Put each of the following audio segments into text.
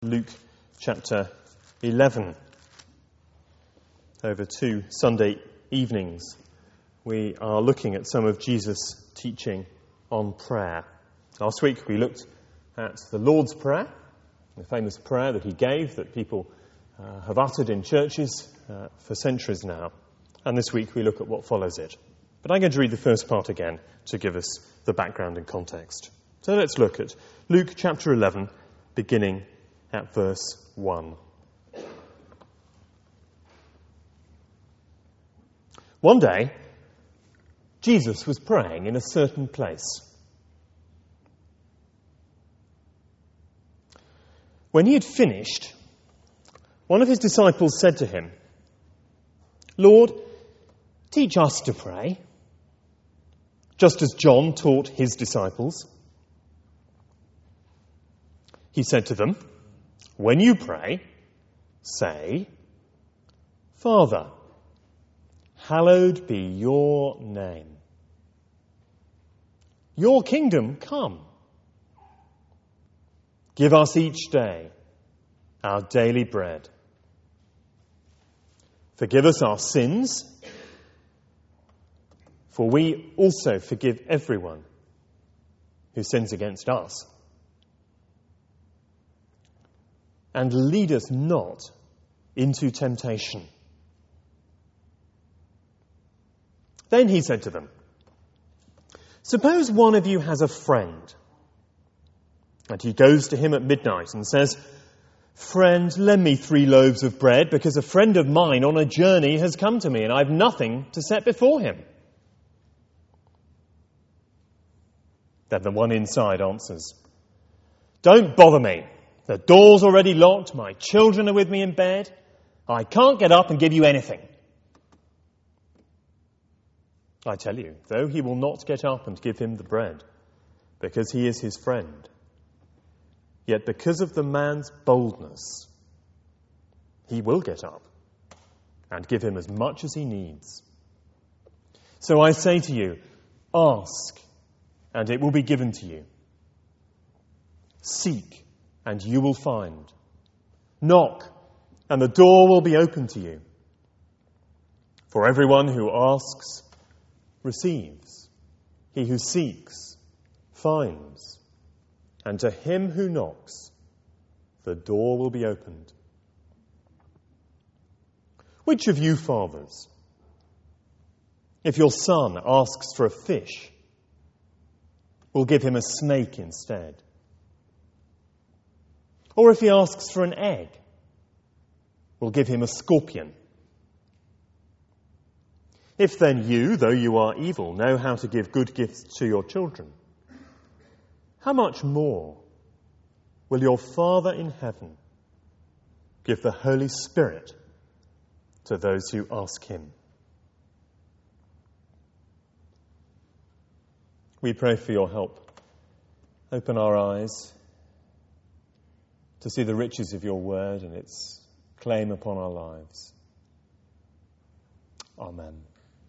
Luke chapter 11. Over 2 Sunday evenings, we are looking at some of Jesus' teaching on prayer. Last week we looked at the Lord's Prayer, the famous prayer that he gave that people have uttered in churches for centuries now. And this week we look at what follows it. But I'm going to read the first part again to give us the background and context. So let's look at Luke chapter 11, beginning at verse 1. One day, Jesus was praying in a certain place. When he had finished, one of his disciples said to him, "Lord, teach us to pray, just as John taught his disciples." He said to them, "When you pray, say, 'Father, hallowed be your name. Your kingdom come. Give us each day our daily bread. Forgive us our sins, for we also forgive everyone who sins against us. And lead us not into temptation." Then he said to them, "Suppose one of you has a friend, and he goes to him at midnight and says, 'Friend, lend me 3 loaves of bread, because a friend of mine on a journey has come to me, and I have nothing to set before him.' Then the one inside answers, 'Don't bother me. The door's already locked, my children are with me in bed. I can't get up and give you anything.' I tell you, though he will not get up and give him the bread, because he is his friend, yet because of the man's boldness, he will get up and give him as much as he needs. So I say to you, ask, and it will be given to you. Seek, and you will find. Knock, and the door will be open to you. For everyone who asks receives. He who seeks finds. And to him who knocks, the door will be opened. Which of you fathers, if your son asks for a fish, will give him a snake instead? Or if he asks for an egg, we'll give him a scorpion? If then you, though you are evil, know how to give good gifts to your children, how much more will your Father in heaven give the Holy Spirit to those who ask him?" We pray for your help. Open our eyes to see the riches of your word and its claim upon our lives. Amen.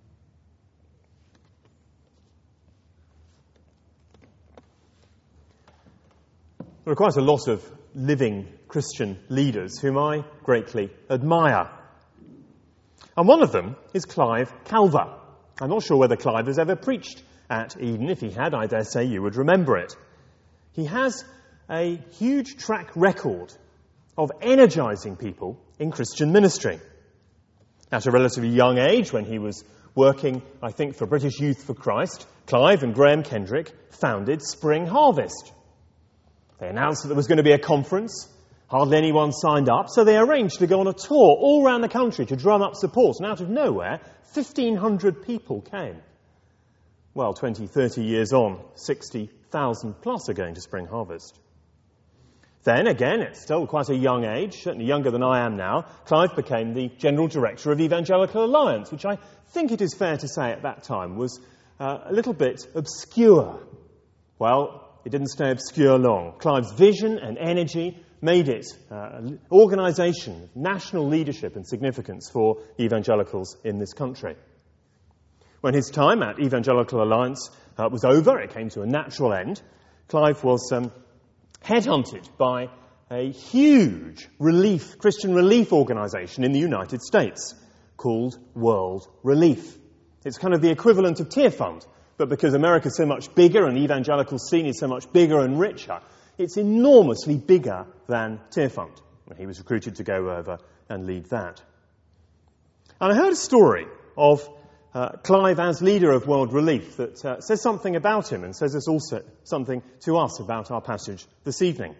There are quite a lot of living Christian leaders whom I greatly admire. And one of them is Clive Calver. I'm not sure whether Clive has ever preached at Eden. If he had, I dare say you would remember it. He has a huge track record of energizing people in Christian ministry. At a relatively young age, when he was working, I think, for British Youth for Christ, Clive and Graham Kendrick founded Spring Harvest. They announced that there was going to be a conference. Hardly anyone signed up, so they arranged to go on a tour all around the country to drum up support. And out of nowhere, 1,500 people came. Well, 20, 30 years on, 60,000 plus are going to Spring Harvest. Then, again, at still quite a young age, certainly younger than I am now, Clive became the General Director of Evangelical Alliance, which I think it is fair to say at that time was a little bit obscure. Well, it didn't stay obscure long. Clive's vision and energy made it an organisation of national leadership and significance for evangelicals in this country. When his time at Evangelical Alliance was over, it came to a natural end, Clive was headhunted by a huge Christian relief organisation in the United States called World Relief. It's kind of the equivalent of Tear Fund, but because America's so much bigger and the evangelical scene is so much bigger and richer, it's enormously bigger than Tear Fund. And he was recruited to go over and lead that. And I heard a story of Clive as leader of World Relief that says something about him and says also something to us about our passage this evening.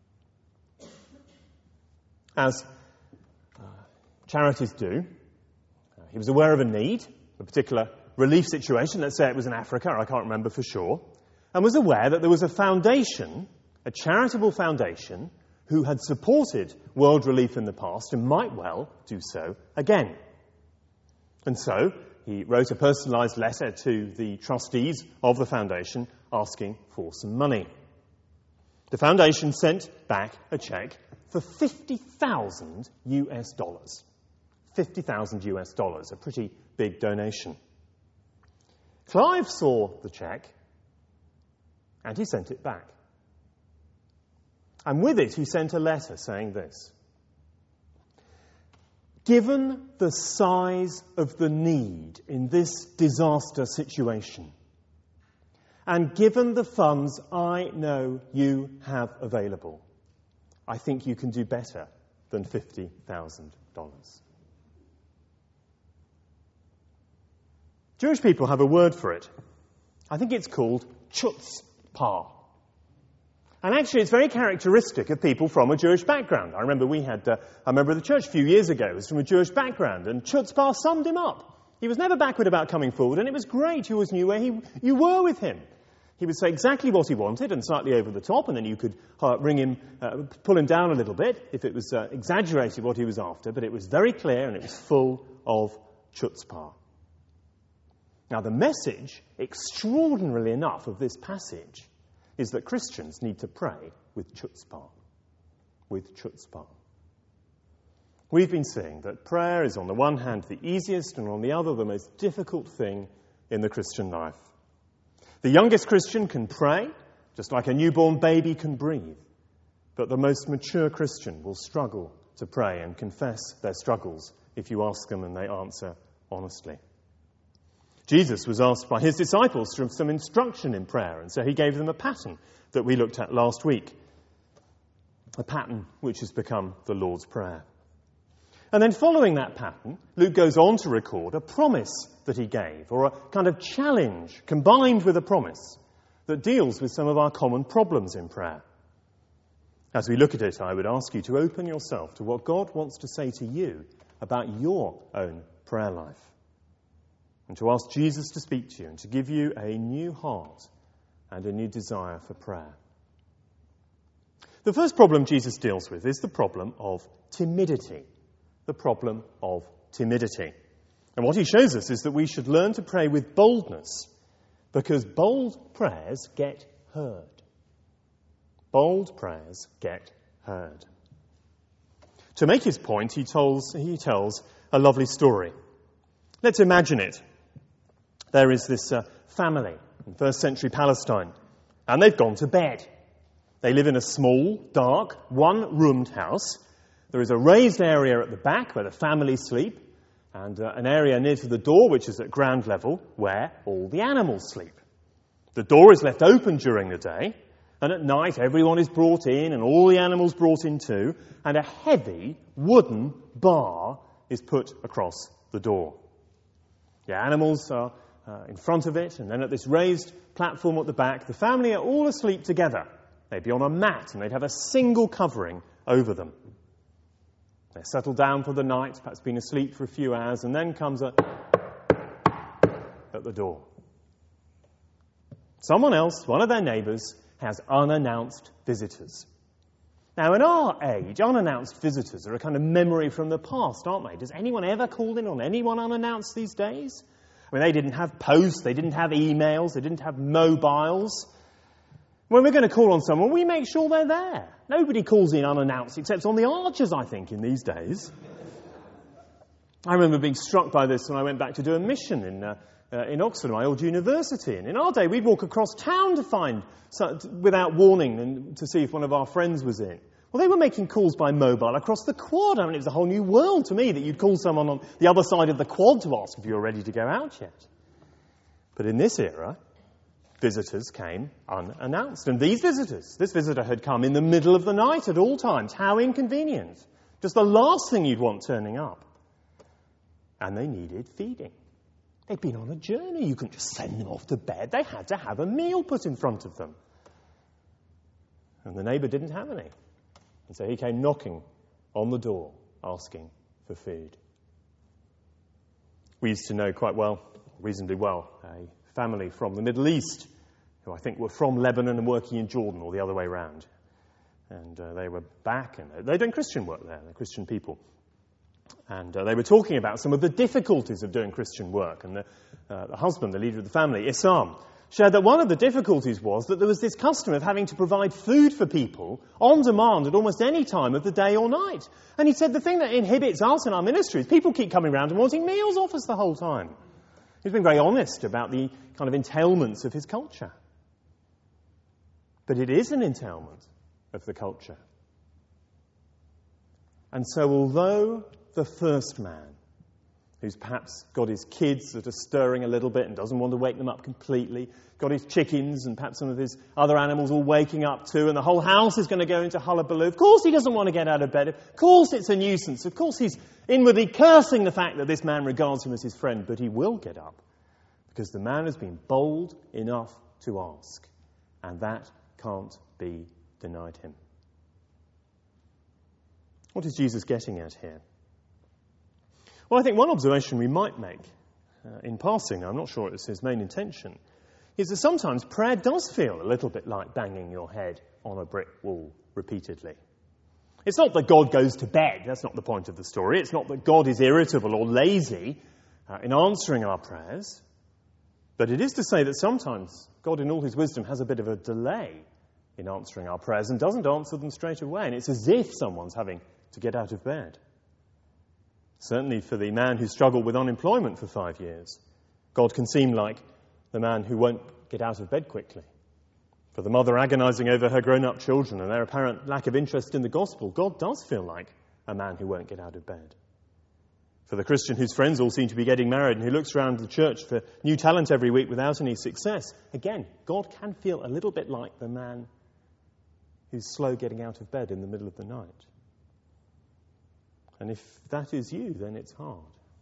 As charities do, he was aware of a need, a particular relief situation, let's say it was in Africa, I can't remember for sure, and was aware that there was a foundation, a charitable foundation, who had supported World Relief in the past and might well do so again. And so he wrote a personalised letter to the trustees of the foundation asking for some money. The foundation sent back a cheque for $50,000 US. $50,000 US, a pretty big donation. Clive saw the cheque and he sent it back. And with it he sent a letter saying this: given the size of the need in this disaster situation, and given the funds I know you have available, I think you can do better than $50,000. Jewish people have a word for it. I think it's called chutzpah. And actually it's very characteristic of people from a Jewish background. I remember we had a member of the church a few years ago who was from a Jewish background, and chutzpah summed him up. He was never backward about coming forward, and it was great. You always knew where you were with him. He would say exactly what he wanted and slightly over the top, and then you could pull him down a little bit if it was exaggerated what he was after, but it was very clear and it was full of chutzpah. Now the message, extraordinarily enough, of this passage is that Christians need to pray with chutzpah. With chutzpah. We've been saying that prayer is on the one hand the easiest and on the other the most difficult thing in the Christian life. The youngest Christian can pray, just like a newborn baby can breathe. But the most mature Christian will struggle to pray and confess their struggles if you ask them and they answer honestly. Jesus was asked by his disciples for some instruction in prayer, and so he gave them a pattern that we looked at last week. A pattern which has become the Lord's Prayer. And then following that pattern, Luke goes on to record a promise that he gave, or a kind of challenge combined with a promise that deals with some of our common problems in prayer. As we look at it, I would ask you to open yourself to what God wants to say to you about your own prayer life. And to ask Jesus to speak to you and to give you a new heart and a new desire for prayer. The first problem Jesus deals with is the problem of timidity. The problem of timidity. And what he shows us is that we should learn to pray with boldness, because bold prayers get heard. Bold prayers get heard. To make his point, he tells a lovely story. Let's imagine it. There is this family in first century Palestine, and they've gone to bed. They live in a small, dark, one-roomed house. There is a raised area at the back where the family sleep, and an area near to the door, which is at ground level, where all the animals sleep. The door is left open during the day, and at night everyone is brought in, and all the animals brought in too, and a heavy wooden bar is put across the door. The animals are in front of it, and then at this raised platform at the back, the family are all asleep together. They'd be on a mat, and they'd have a single covering over them. They're settled down for the night, perhaps been asleep for a few hours, and then comes at the door. Someone else, one of their neighbours, has unannounced visitors. Now, in our age, unannounced visitors are a kind of memory from the past, aren't they? Does anyone ever call in on anyone unannounced these days? I mean, they didn't have posts, they didn't have emails, they didn't have mobiles. When we're going to call on someone, we make sure they're there. Nobody calls in unannounced, except on the archers, I think, in these days. I remember being struck by this when I went back to do a mission in Oxford, my old university. And in our day, we'd walk across town to find, without warning, and to see if one of our friends was in. Well, they were making calls by mobile across the quad. I mean, it was a whole new world to me that you'd call someone on the other side of the quad to ask if you were ready to go out yet. But in this era, visitors came unannounced. And this visitor had come in the middle of the night at all times. How inconvenient. Just the last thing you'd want turning up. And they needed feeding. They'd been on a journey. You couldn't just send them off to bed. They had to have a meal put in front of them. And the neighbour didn't have any. And so he came knocking on the door, asking for food. We used to know quite well, reasonably well, a family from the Middle East who I think were from Lebanon and working in Jordan, or the other way round. And they were back, and they're doing Christian work there. They're Christian people. And they were talking about some of the difficulties of doing Christian work. And the husband, the leader of the family, Issam, shared that one of the difficulties was that there was this custom of having to provide food for people on demand at almost any time of the day or night. And he said the thing that inhibits us in our ministry is people keep coming around and wanting meals off us the whole time. He's been very honest about the kind of entailments of his culture. But it is an entailment of the culture. And so although the first man, who's perhaps got his kids that are stirring a little bit and doesn't want to wake them up completely, got his chickens and perhaps some of his other animals all waking up too, and the whole house is going to go into hullabaloo. Of course he doesn't want to get out of bed. Of course it's a nuisance. Of course he's inwardly cursing the fact that this man regards him as his friend, but he will get up because the man has been bold enough to ask, and that can't be denied him. What is Jesus getting at here? Well, I think one observation we might make in passing, I'm not sure it's his main intention, is that sometimes prayer does feel a little bit like banging your head on a brick wall repeatedly. It's not that God goes to bed. That's not the point of the story. It's not that God is irritable or lazy in answering our prayers. But it is to say that sometimes God, in all his wisdom, has a bit of a delay in answering our prayers and doesn't answer them straight away. And it's as if someone's having to get out of bed. Certainly for the man who struggled with unemployment for 5 years, God can seem like the man who won't get out of bed quickly. For the mother agonizing over her grown-up children and their apparent lack of interest in the gospel, God does feel like a man who won't get out of bed. For the Christian whose friends all seem to be getting married and who looks around the church for new talent every week without any success, again, God can feel a little bit like the man who's slow getting out of bed in the middle of the night. And if that is you, then it's hard.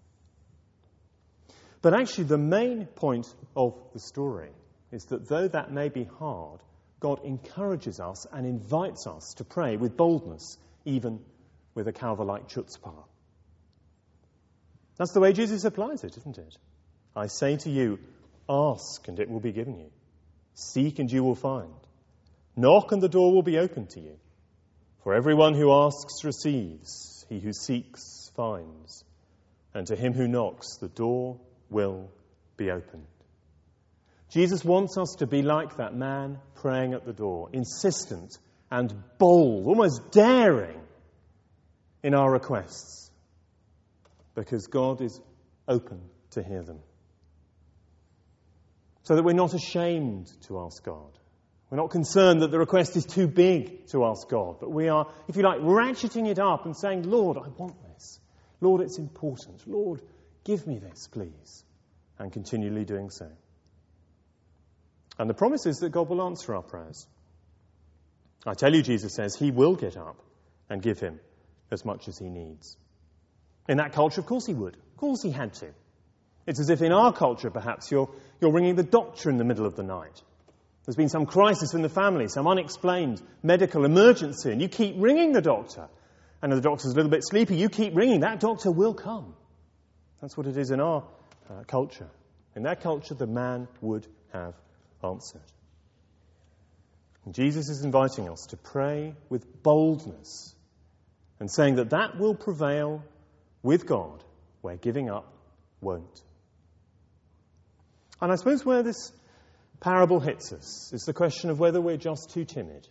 But actually, the main point of the story is that though that may be hard, God encourages us and invites us to pray with boldness, even with a Calvin-like chutzpah. That's the way Jesus applies it, isn't it? I say to you, ask and it will be given you. Seek and you will find. Knock and the door will be opened to you. For everyone who asks receives. He who seeks finds, and to him who knocks, the door will be opened. Jesus wants us to be like that man praying at the door, insistent and bold, almost daring in our requests, because God is open to hear them. So that we're not ashamed to ask God. We're not concerned that the request is too big to ask God, but we are, if you like, ratcheting it up and saying, Lord, I want this. Lord, it's important. Lord, give me this, please. And continually doing so. And the promise is that God will answer our prayers. I tell you, Jesus says, he will get up and give him as much as he needs. In that culture, of course he would. Of course he had to. It's as if in our culture, perhaps, you're ringing the doctor in the middle of the night. There's been some crisis in the family, some unexplained medical emergency, and you keep ringing the doctor. And if the doctor's a little bit sleepy, you keep ringing. That doctor will come. That's what it is in our culture. In that culture, the man would have answered. And Jesus is inviting us to pray with boldness and saying that that will prevail with God where giving up won't. And I suppose where this parable hits us is the question of whether we're just too timid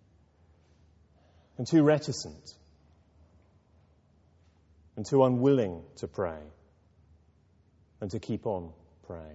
and too reticent and too unwilling to pray and to keep on praying.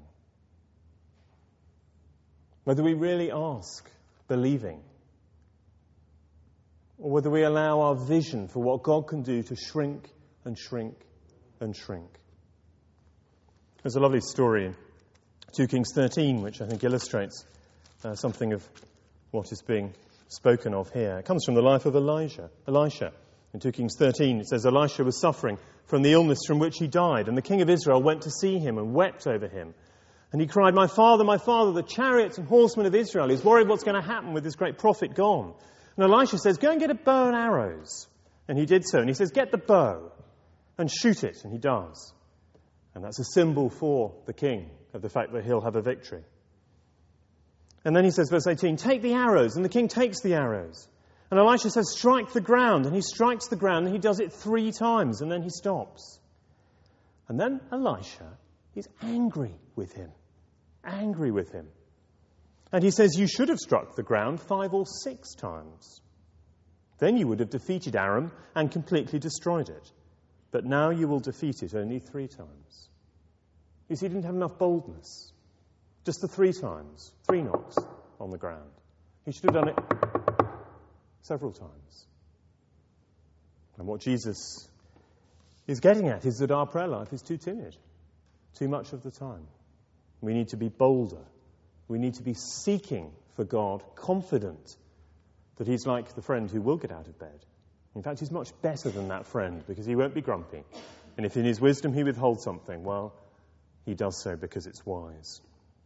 Whether we really ask, believing or whether we allow our vision for what God can do to shrink and shrink and shrink. There's a lovely story in 2 Kings 13, which I think illustrates something of what is being spoken of here. It comes from the life of Elisha. In 2 Kings 13, it says, Elisha was suffering from the illness from which he died, and the king of Israel went to see him and wept over him. And he cried, my father, the chariots and horsemen of Israel. He's worried what's going to happen with this great prophet gone. And Elisha says, go and get a bow and arrows. And he did so. And he says, get the bow and shoot it. And he does. And that's a symbol for the king of the fact that he'll have a victory. And then he says, verse 18, take the arrows. And the king takes the arrows. And Elisha says, strike the ground. And he strikes the ground and he does it 3 times. And then he stops. And then Elisha is angry with him. Angry with him. And he says, you should have struck the ground 5 or 6 times. Then you would have defeated Aram and completely destroyed it. But now you will defeat it only 3 times. You see, he didn't have enough boldness. Just the 3 times. 3 knocks on the ground. He should have done it several times. And what Jesus is getting at is that our prayer life is too timid. Too much of the time. We need to be bolder. We need to be seeking for God, confident that he's like the friend who will get out of bed. In fact, he's much better than that friend because he won't be grumpy. And if in his wisdom he withholds something, well, he does so because it's wise.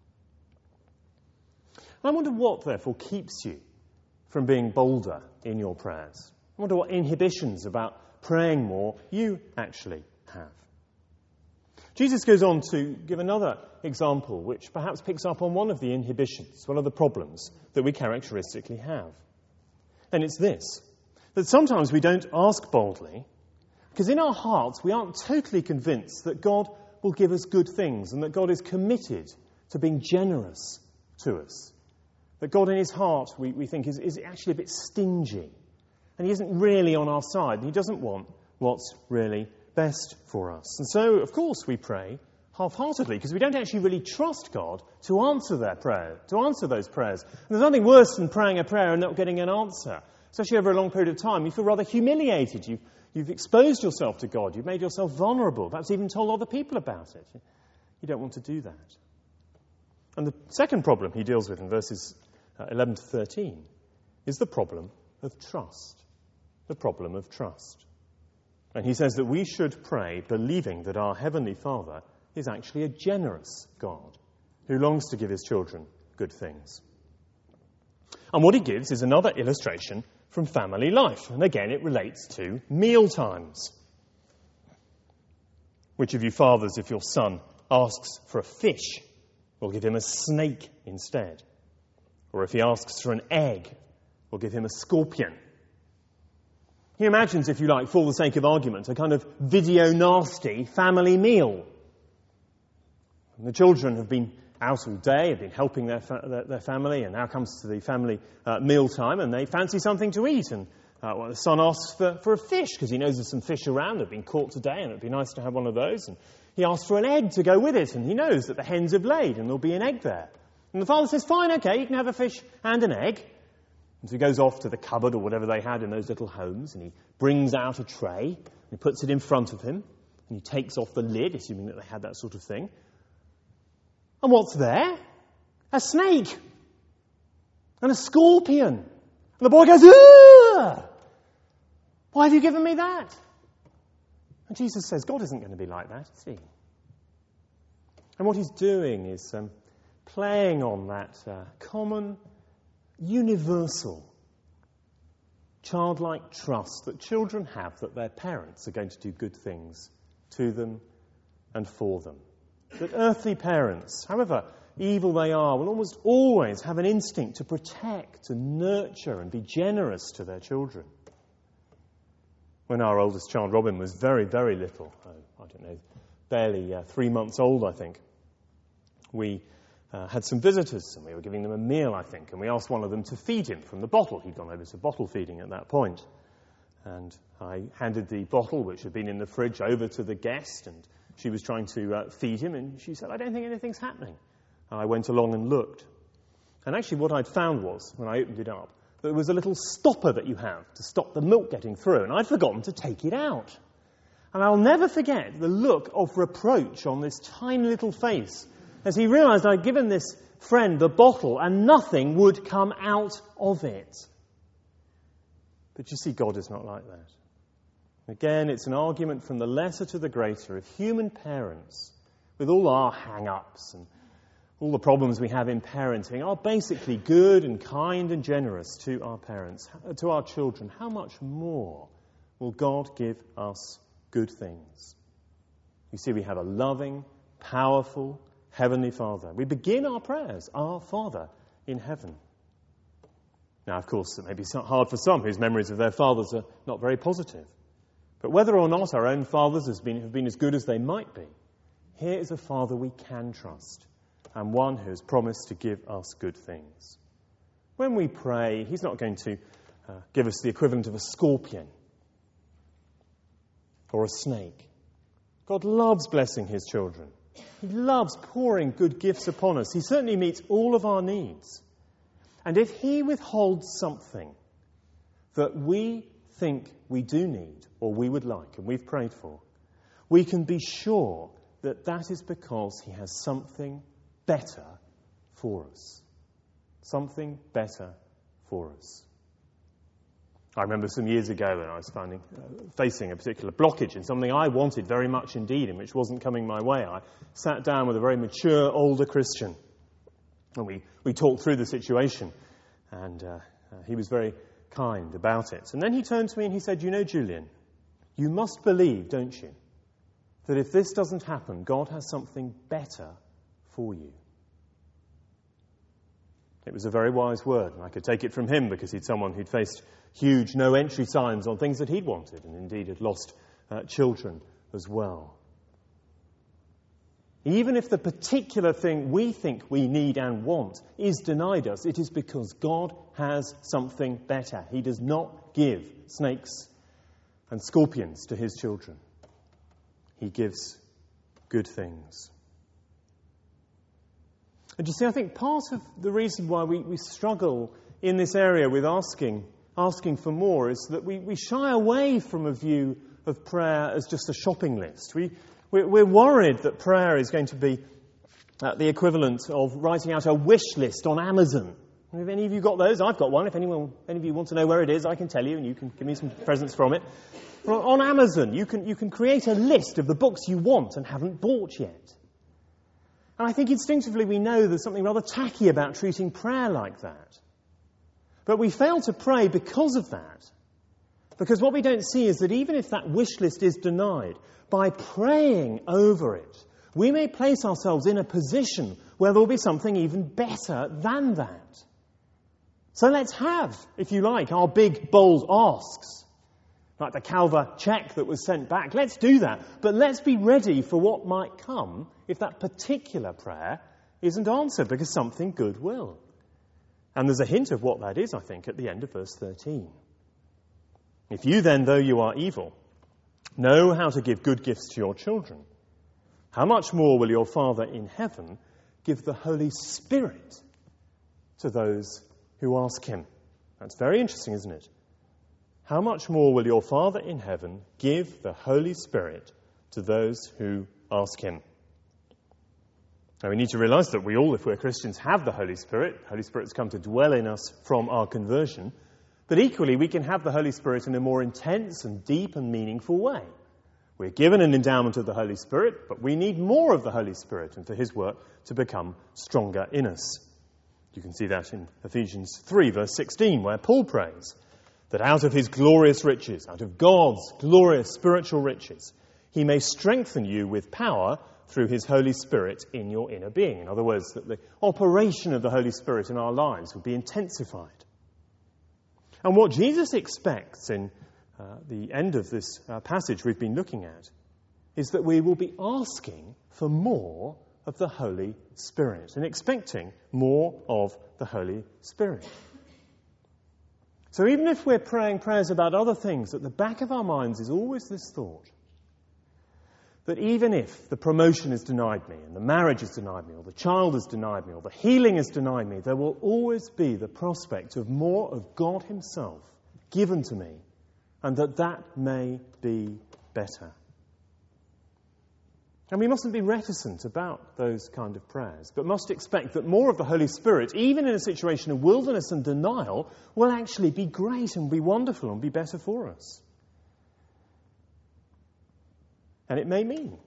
I wonder what, therefore, keeps you from being bolder in your prayers. I wonder what inhibitions about praying more you actually have. Jesus goes on to give another example which perhaps picks up on one of the inhibitions, one of the problems that we characteristically have. And it's this, that sometimes we don't ask boldly because in our hearts we aren't totally convinced that God will give us good things and that God is committed to being generous to us. That God in his heart, we think, is actually a bit stingy. And he isn't really on our side. And he doesn't want what's really best for us. And so, of course, we pray half-heartedly because we don't actually really trust God to answer those prayers. And there's nothing worse than praying a prayer and not getting an answer. Especially over a long period of time. You feel rather humiliated. You've exposed yourself to God. You've made yourself vulnerable. Perhaps even told other people about it. You don't want to do that. And the second problem he deals with in verses 11 to 13 is the problem of trust. The problem of trust. And he says that we should pray believing that our Heavenly Father is actually a generous God who longs to give his children good things. And what he gives is another illustration from family life. And again, it relates to meal times. Which of you fathers, if your son asks for a fish, will give him a snake instead? Or if he asks for an egg, will give him a scorpion? He imagines, if you like, for the sake of argument, a kind of video nasty family meal. And the children have been out all day, have been helping their family, and now comes to the family meal time, and they fancy something to eat. And the son asks for a fish, because he knows there's some fish around that have been caught today, and it'd be nice to have one of those. And he asks for an egg to go with it, and he knows that the hens have laid, and there'll be an egg there. And the father says, fine, okay, you can have a fish and an egg. And so he goes off to the cupboard or whatever they had in those little homes, and he brings out a tray, and he puts it in front of him, and he takes off the lid, assuming that they had that sort of thing. And what's there? A snake. And a scorpion. And the boy goes, ugh! Why have you given me that? And Jesus says, God isn't going to be like that, is he? And what he's doing is playing on that common, universal, childlike trust that children have that their parents are going to do good things to them and for them. That earthly parents, however evil they are, will almost always have an instinct to protect and nurture and be generous to their children. When our oldest child, Robin, was very, very little, barely 3 months old, I think, we had some visitors, and we were giving them a meal, I think, and we asked one of them to feed him from the bottle. He'd gone over to bottle feeding at that point. And I handed the bottle, which had been in the fridge, over to the guest, and she was trying to feed him, and she said, I don't think anything's happening. And I went along and looked. And actually what I'd found was, when I opened it up, there was a little stopper that you have to stop the milk getting through, and I'd forgotten to take it out. And I'll never forget the look of reproach on this tiny little face as he realised I'd given this friend the bottle and nothing would come out of it. But you see, God is not like that. Again, it's an argument from the lesser to the greater of human parents, with all our hang-ups and all the problems we have in parenting, are basically good and kind and generous to our parents, to our children. How much more will God give us good things? You see, we have a loving, powerful, Heavenly Father. We begin our prayers, our Father in heaven. Now, of course, it may be hard for some whose memories of their fathers are not very positive. But whether or not our own fathers have been as good as they might be, here is a Father we can trust, and one who has promised to give us good things. When we pray, He's not going to give us the equivalent of a scorpion or a snake. God loves blessing His children. He loves pouring good gifts upon us. He certainly meets all of our needs. And if He withholds something that we think we do need or we would like and we've prayed for, we can be sure that that is because He has something better for us. Something better for us. I remember some years ago when I was facing a particular blockage in something I wanted very much indeed and which wasn't coming my way. I sat down with a very mature, older Christian and we talked through the situation, and he was very kind about it. And then he turned to me and he said, "You know, Julian, you must believe, don't you, that if this doesn't happen, God has something better for you." It was a very wise word, and I could take it from him because he'd someone who'd faced huge no-entry signs on things that he'd wanted, and indeed had lost children as well. Even if the particular thing we think we need and want is denied us, it is because God has something better. He does not give snakes and scorpions to His children. He gives good things. And you see, I think part of the reason why we struggle in this area with asking for more is that we shy away from a view of prayer as just a shopping list. We're worried that prayer is going to be the equivalent of writing out a wish list on Amazon. Have any of you got those? I've got one. If any of you want to know where it is, I can tell you, and you can give me some presents from it. Well, on Amazon, you can create a list of the books you want and haven't bought yet. And I think instinctively we know there's something rather tacky about treating prayer like that. But we fail to pray because of that. Because what we don't see is that even if that wish list is denied, by praying over it, we may place ourselves in a position where there will be something even better than that. So let's have, if you like, our big, bold asks, like the Calva cheque that was sent back. Let's do that. But let's be ready for what might come if that particular prayer isn't answered, because something good will. And there's a hint of what that is, I think, at the end of verse 13. If you then, though you are evil, know how to give good gifts to your children, how much more will your Father in heaven give the Holy Spirit to those who ask Him? That's very interesting, isn't it? How much more will your Father in heaven give the Holy Spirit to those who ask Him? Now, we need to realize that we all, if we're Christians, have the Holy Spirit. The Holy Spirit's come to dwell in us from our conversion. But equally, we can have the Holy Spirit in a more intense and deep and meaningful way. We're given an endowment of the Holy Spirit, but we need more of the Holy Spirit and for His work to become stronger in us. You can see that in Ephesians 3, verse 16, where Paul prays that out of His glorious riches, out of God's glorious spiritual riches, He may strengthen you with power through His Holy Spirit in your inner being. In other words, that the operation of the Holy Spirit in our lives would be intensified. And what Jesus expects in the end of this passage we've been looking at is that we will be asking for more of the Holy Spirit and expecting more of the Holy Spirit. So even if we're praying prayers about other things, at the back of our minds is always this thought that even if the promotion is denied me, and the marriage is denied me, or the child is denied me, or the healing is denied me, there will always be the prospect of more of God himself given to me, and that may be better. And we mustn't be reticent about those kind of prayers, but must expect that more of the Holy Spirit, even in a situation of wilderness and denial, will actually be great and be wonderful and be better for us. And it may mean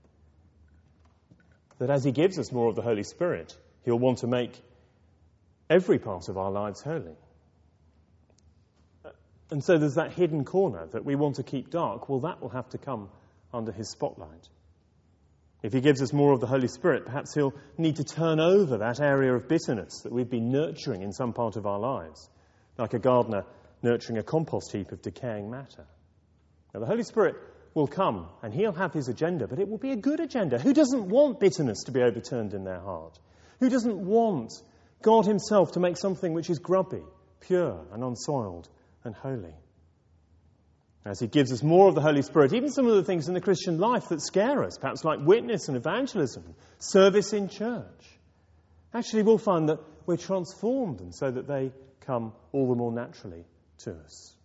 that as he gives us more of the Holy Spirit, he'll want to make every part of our lives holy. And so there's that hidden corner that we want to keep dark. Well, that will have to come under his spotlight. If he gives us more of the Holy Spirit, perhaps he'll need to turn over that area of bitterness that we've been nurturing in some part of our lives, like a gardener nurturing a compost heap of decaying matter. Now, the Holy Spirit will come and he'll have his agenda, but it will be a good agenda. Who doesn't want bitterness to be overturned in their heart? Who doesn't want God himself to make something which is grubby, pure and unsoiled and holy? As he gives us more of the Holy Spirit, even some of the things in the Christian life that scare us, perhaps like witness and evangelism, service in church, actually we'll find that we're transformed, and so that they come all the more naturally to us.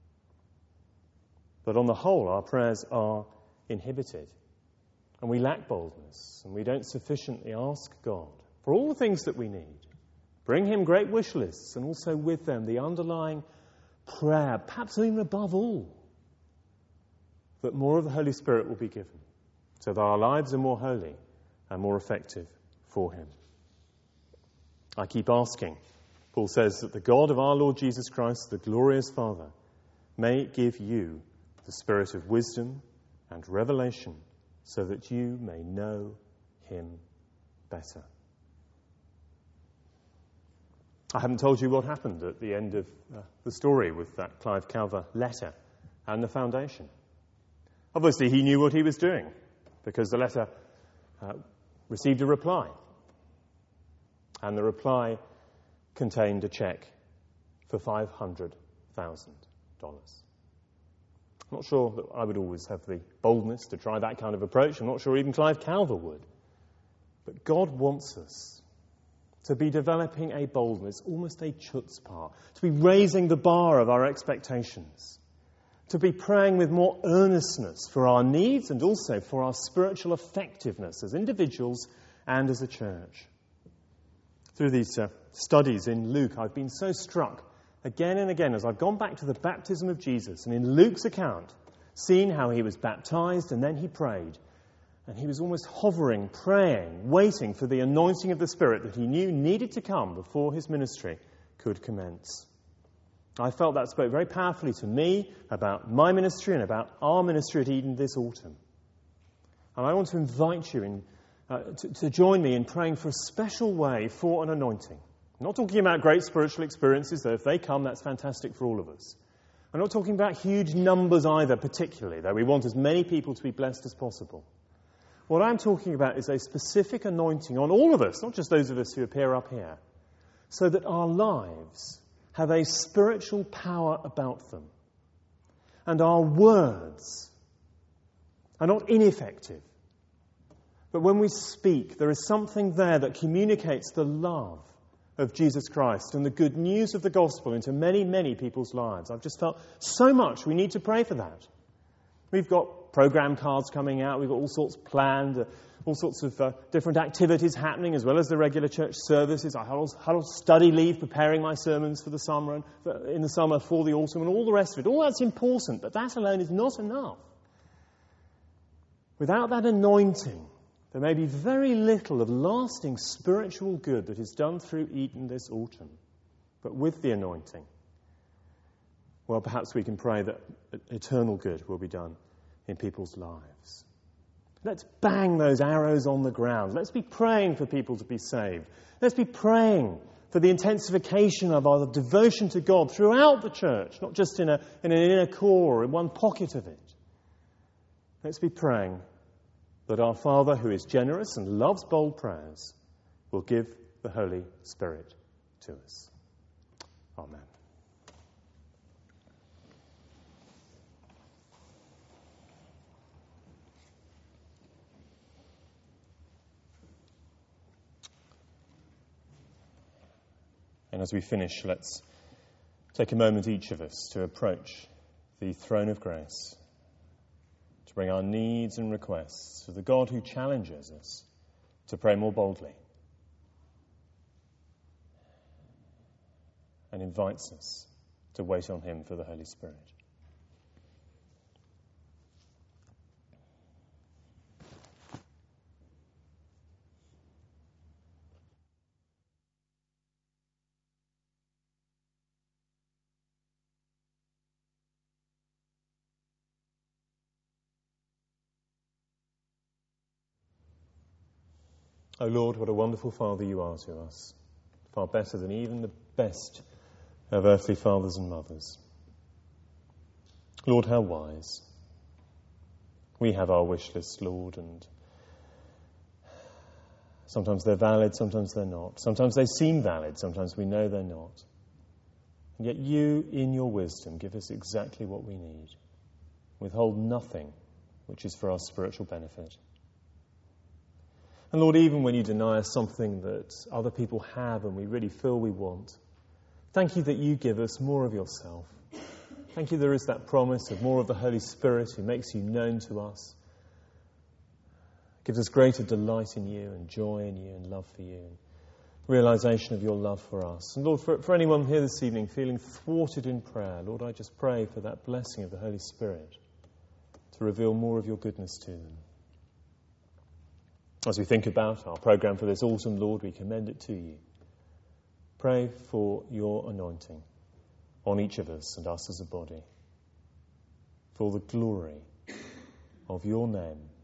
But on the whole, our prayers are inhibited, and we lack boldness, and we don't sufficiently ask God for all the things that we need. Bring him great wish lists, and also with them the underlying prayer, perhaps even above all, that more of the Holy Spirit will be given, so that our lives are more holy and more effective for him. I keep asking. Paul says that the God of our Lord Jesus Christ, the glorious Father, may give you the spirit of wisdom and revelation, so that you may know him better. I haven't told you what happened at the end of the story with that Clive Calver letter and the foundation. Obviously, he knew what he was doing, because the letter received a reply. And the reply contained a cheque for $500,000. I'm not sure that I would always have the boldness to try that kind of approach. I'm not sure even Clive Calver would. But God wants us to be developing a boldness, almost a chutzpah, to be raising the bar of our expectations, to be praying with more earnestness for our needs and also for our spiritual effectiveness as individuals and as a church. Through these studies in Luke, I've been so struck again and again as I've gone back to the baptism of Jesus, and in Luke's account, seen how he was baptized and then he prayed. And he was almost hovering, praying, waiting for the anointing of the Spirit that he knew needed to come before his ministry could commence. I felt that spoke very powerfully to me about my ministry and about our ministry at Eden this autumn. And I want to invite you to join me in praying for a special way for an anointing. I'm not talking about great spiritual experiences, though if they come, that's fantastic for all of us. I'm not talking about huge numbers either, particularly, though we want as many people to be blessed as possible. What I'm talking about is a specific anointing on all of us, not just those of us who appear up here, so that our lives have a spiritual power about them. And our words are not ineffective. But when we speak, there is something there that communicates the love of Jesus Christ and the good news of the gospel into many, many people's lives. I've just felt so much we need to pray for that. We've got program cards coming out. We've got all sorts planned, all sorts of different activities happening, as well as the regular church services. I had a study leave preparing my sermons for the summer and in the summer for the autumn and all the rest of it. All that's important, but that alone is not enough. Without that anointing, there may be very little of lasting spiritual good that is done through Eden this autumn. But with the anointing, well, perhaps we can pray that eternal good will be done in people's lives. Let's bang those arrows on the ground. Let's be praying for people to be saved. Let's be praying for the intensification of our devotion to God throughout the church, not just in an inner core or in one pocket of it. Let's be praying that our Father, who is generous and loves bold prayers, will give the Holy Spirit to us. Amen. And as we finish, let's take a moment, each of us, to approach the throne of grace, to bring our needs and requests to the God who challenges us to pray more boldly and invites us to wait on him for the Holy Spirit. O Lord, what a wonderful Father you are to us, far better than even the best of earthly fathers and mothers. Lord, how wise. We have our wish list, Lord, and sometimes they're valid, sometimes they're not. Sometimes they seem valid, sometimes we know they're not. And yet you, in your wisdom, give us exactly what we need. Withhold nothing which is for our spiritual benefit. And Lord, even when you deny us something that other people have and we really feel we want, thank you that you give us more of yourself. Thank you there is that promise of more of the Holy Spirit who makes you known to us, gives us greater delight in you and joy in you and love for you, and realization of your love for us. And Lord, for anyone here this evening feeling thwarted in prayer, Lord, I just pray for that blessing of the Holy Spirit to reveal more of your goodness to them. As we think about our programme for this autumn, Lord, we commend it to you. Pray for your anointing on each of us and us as a body, for the glory of your name